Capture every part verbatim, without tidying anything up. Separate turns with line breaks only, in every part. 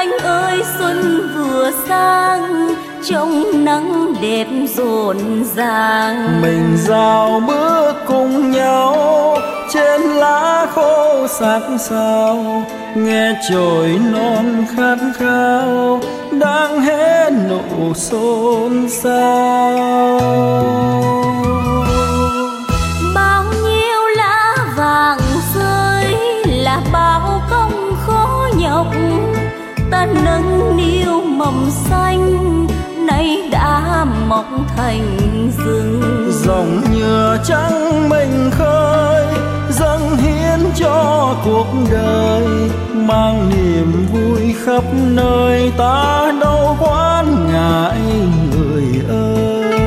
anh ơi xuân vừa sang, trong nắng đẹp rộn ràng.
Mình rào bước cùng nhau trên lá khô sắc sào, nghe chổi non khát khao đang hé nụ xôn xao.
Bao nhiêu lá vàng rơi là bao công khó nhọc, ta nâng niu mầm xanh nay đã mọc thành rừng.
Dòng nhựa trắng mình khơi dâng hiến cho cuộc đời, mang niềm vui khắp nơi, ta đâu quán ngại người ơi.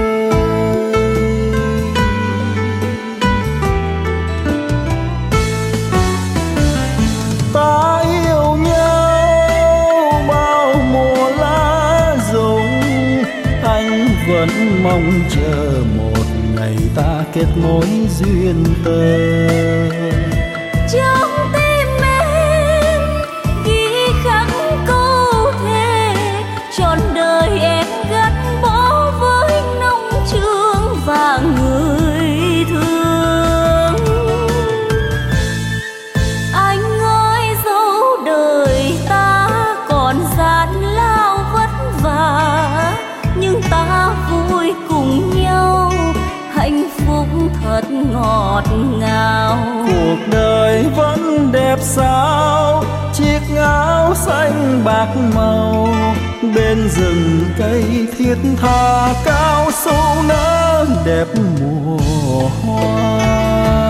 Ta yêu nhau bao mùa lá rụng, anh vẫn mong chờ một ngày ta kết mối duyên tơ.
Trong tim em ghi khắc câu thề, trọn đời em gắn bó với nông trường và người thương. Anh ơi dấu đời ta còn gian lao vất vả, nhưng ta vui cùng nhau, hạnh phúc thật ngọt ngào.
Cuộc đời vẫn đẹp sao, chiếc áo xanh bạc màu, bên rừng cây thiết tha cao su nở đẹp mùa hoa.